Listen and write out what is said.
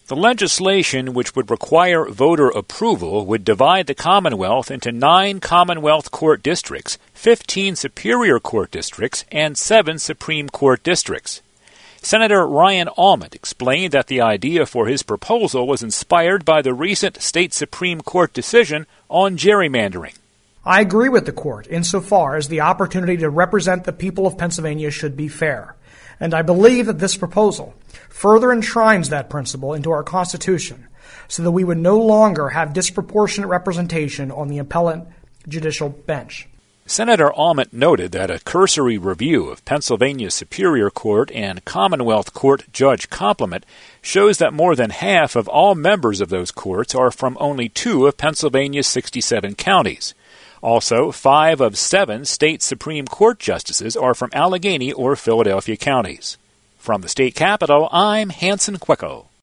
The legislation, which would require voter approval, would divide the Commonwealth into 9 Commonwealth Court districts, 15 Superior Court districts, and 7 Supreme Court districts. Senator Ryan Almond explained that the idea for his proposal was inspired by the recent state Supreme Court decision on gerrymandering. I agree with the court insofar as the opportunity to represent the people of Pennsylvania should be fair, and I believe that this proposal further enshrines that principle into our Constitution so that we would no longer have disproportionate representation on the appellate judicial bench. Senator Almond noted that a cursory review of Pennsylvania's Superior Court and Commonwealth Court judge complement shows that more than half of all members of those courts are from only 2 of Pennsylvania's 67 counties. Also, 5 of 7 state Supreme Court justices are from Allegheny or Philadelphia counties. From the state capitol, I'm Hanson Quecco.